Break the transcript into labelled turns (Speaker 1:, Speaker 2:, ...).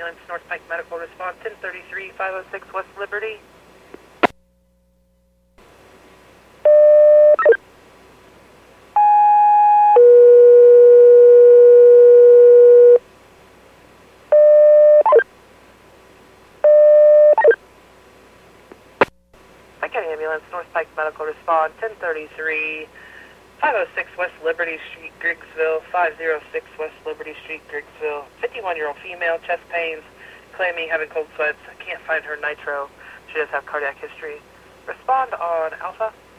Speaker 1: ambulance, North Pike Medical, respond 1033, 506 West Liberty. Pike County Ambulance, North Pike Medical, respond 1033, 506 West Liberty Street, Griggsville, 506 West Liberty Street, Griggsville. 51-year-old female, chest pains, claiming having cold sweats. I can't find her nitro. She does have cardiac history. Respond on Alpha.